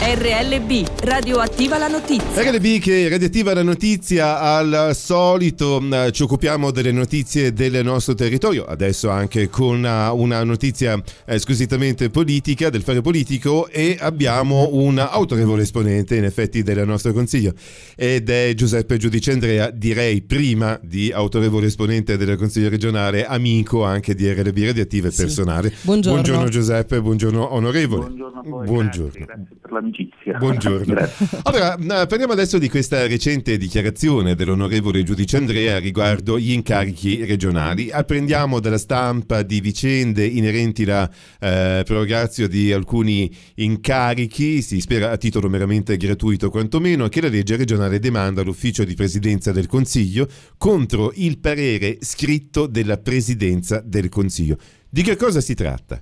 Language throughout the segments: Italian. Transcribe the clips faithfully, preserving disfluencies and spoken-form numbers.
R L B, Radioattiva la notizia. R L B che radioattiva la notizia, al solito eh, ci occupiamo delle notizie del nostro territorio, adesso anche con una, una notizia eh, squisitamente politica, del fare politico, e abbiamo un autorevole esponente in effetti del nostro consiglio ed è Giuseppe Giudice Andrea, direi prima di autorevole esponente del consiglio regionale, amico anche di R L B Radioattiva e Sì. personale. Buongiorno. Buongiorno Giuseppe, buongiorno onorevole. Buongiorno a voi, Buongiorno. Grazie, grazie per l'amicizia. Buongiorno. Grazie. Allora, parliamo adesso di questa recente dichiarazione dell'onorevole Giudice Andrea riguardo gli incarichi regionali. Apprendiamo dalla stampa di vicende inerenti alla eh, prorogatio di alcuni incarichi, si spera a titolo meramente gratuito quantomeno, che la legge regionale demanda all'ufficio di presidenza del Consiglio contro il parere scritto della presidenza del Consiglio. Di che cosa si tratta?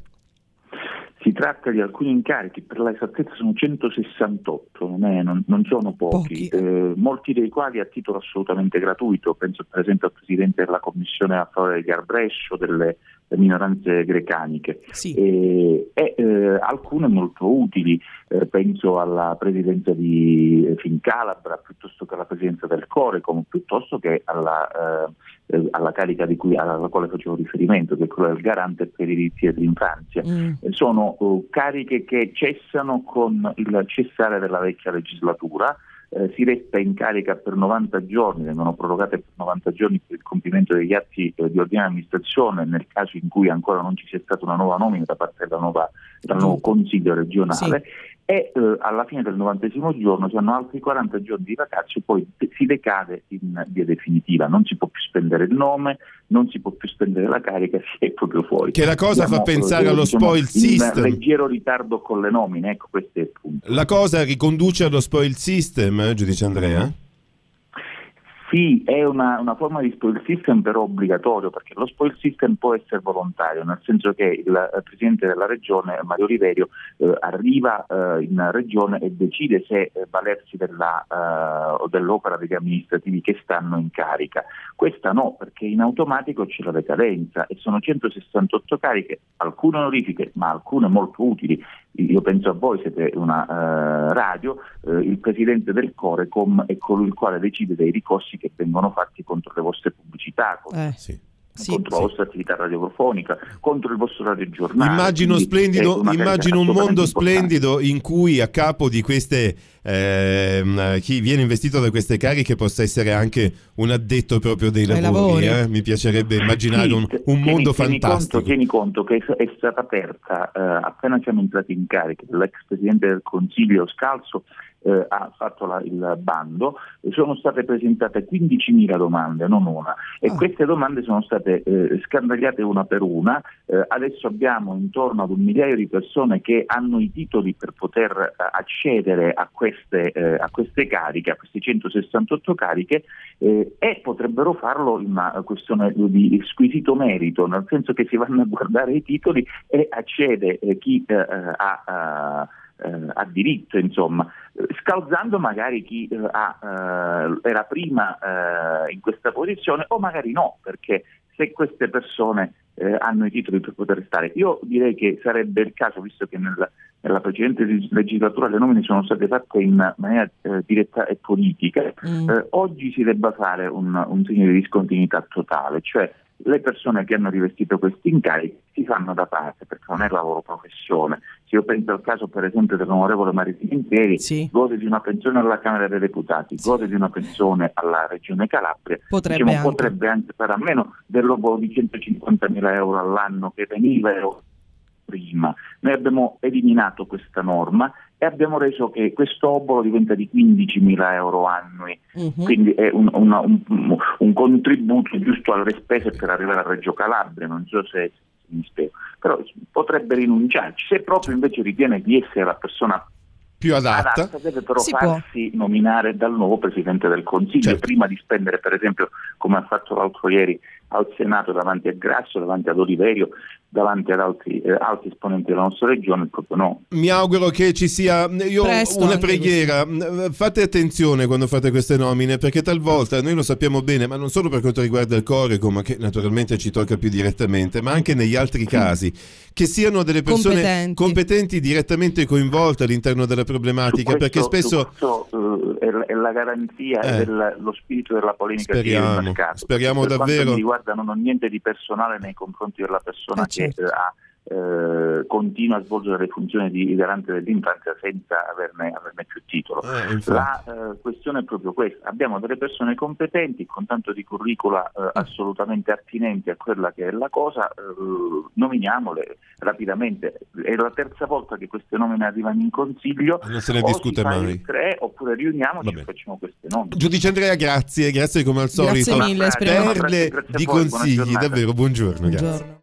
Si tratta di alcuni incarichi, per l'esattezza sono centosessantotto, non, è, non, non sono pochi, Pochi. Eh, molti dei quali a titolo assolutamente gratuito. Penso per esempio al Presidente della Commissione a favore degli Arbrescio, delle, delle minoranze grecaniche, Sì. e, e eh, alcune molto utili, eh, penso alla Presidenza di Fincalabra, piuttosto che alla Presidenza del Corecom, piuttosto che alla, eh, alla carica di cui, alla quale facevo riferimento, che è quella del Garante per i diritti dell'infanzia. Mm. Eh, sono uh, cariche che cessano con il cessare della vecchia legislatura. Eh, si resta in carica per novanta giorni, vengono prorogate per novanta giorni per il compimento degli atti eh, di ordinaria amministrazione nel caso in cui ancora non ci sia stata una nuova nomina da parte della nuova, del nuovo Consiglio regionale. Sì. E eh, alla fine del novantesimo giorno si hanno altri quaranta giorni di vacazio, poi de- si decade in via definitiva, non si può più spendere il nome, non si può più spendere la carica, si è proprio fuori. Che la cosa Siamo, fa pensare eh, allo diciamo, spoil system. In leggero ritardo con le nomine, ecco, questo è il punto. La cosa riconduce allo spoil system, eh, Giudice Andrea? Sì, è una, una forma di spoil system però obbligatorio, perché lo spoil system può essere volontario, nel senso che il, il Presidente della Regione, Mario Riverio, eh, arriva eh, in Regione e decide se eh, valersi della, eh, dell'opera degli amministrativi che stanno in carica. Questa no, perché in automatico c'è la decadenza e sono centosessantotto cariche, alcune onorifiche ma alcune molto utili. Io penso a voi, siete una uh, radio, uh, il Presidente del Corecom è colui il quale decide dei ricorsi che vengono fatti contro le vostre pubblicità, contro, eh, sì. contro sì, la vostra sì. attività radiofonica, contro il vostro radiogiornale. Immagino, splendido, immagino un mondo splendido in cui a capo di queste ehm, chi viene investito da queste cariche possa essere anche un addetto proprio dei lavori, lavori. Eh? Mi piacerebbe immaginare sì, un, un tieni, mondo tieni fantastico. Conto, tieni conto che è stata aperta eh, appena siamo entrati in carica, l'ex Presidente del Consiglio Scalzo Eh, ha fatto la, il bando, e sono state presentate quindicimila domande, non una, e oh. queste domande sono state eh, scandagliate una per una. Eh, adesso abbiamo intorno ad un migliaio di persone che hanno i titoli per poter eh, accedere a queste, eh, a queste cariche, a queste centosessantotto cariche, eh, e potrebbero farlo in una questione di squisito merito, nel senso che si vanno a guardare i titoli e accede eh, chi eh, ha uh, Uh, ha diritto, insomma, scalzando magari chi uh, ha, uh, era prima uh, in questa posizione o magari no, perché se queste persone uh, hanno i titoli per poter stare. Io direi che sarebbe il caso, visto che nel, nella precedente legislatura le nomine sono state fatte in maniera uh, diretta e politica, mm. uh, oggi si debba fare un, un segno di discontinuità totale, cioè le persone che hanno rivestito questi incarichi si fanno da parte perché non è la loro professione. Se io penso al caso per esempio dell'onorevole Maritini Imperi, sì. gode di una pensione alla Camera dei Deputati, sì. gode di una pensione alla Regione Calabria, potrebbe, diciamo, anche. potrebbe anche fare a meno dell'obolo di centocinquantamila euro all'anno che veniva prima. Noi abbiamo eliminato questa norma e abbiamo reso che questo obolo diventa di quindicimila euro annui, uh-huh. quindi è un, una, un, un contributo giusto alle spese per arrivare a Reggio Calabria, non so se mi spiego, però potrebbe rinunciarci, se proprio invece ritiene di essere la persona più adatta, adatta deve però si farsi può. nominare dal nuovo Presidente del Consiglio, certo. prima di spendere per esempio, come ha fatto l'altro ieri al Senato davanti a Grasso, davanti ad Oliverio, davanti ad altri eh, alti esponenti della nostra regione, proprio no. Mi auguro che ci sia, io Presto, una preghiera, fate attenzione quando fate queste nomine, perché talvolta noi lo sappiamo bene, ma non solo per quanto riguarda il Corecom, che naturalmente ci tocca più direttamente, ma anche negli altri casi, che siano delle persone competenti, competenti direttamente coinvolte all'interno della problematica, questo, perché spesso questo, uh, è, è la garanzia eh, dello spirito della polemica speriamo, che il mercato. speriamo per davvero. quanto mi riguarda non ho niente di personale nei confronti della persona eh, certo. che ha Eh, continua a svolgere le funzioni di garante dell'infanzia senza averne, averne più titolo. Eh, la eh, questione è proprio questa: abbiamo delle persone competenti con tanto di curricula eh, assolutamente attinenti a quella che è la cosa, eh, nominiamole rapidamente. È la terza volta che queste nomine arrivano in consiglio, non se ne o discute si fa mai. il tre, oppure riuniamoci Vabbè. e facciamo queste nomine. Giudice Andrea, grazie, grazie come al solito. Grazie mille, speriamo- Perle Grazie a di voi, buona consigli, giornata. davvero, buongiorno, Buongiorno. grazie.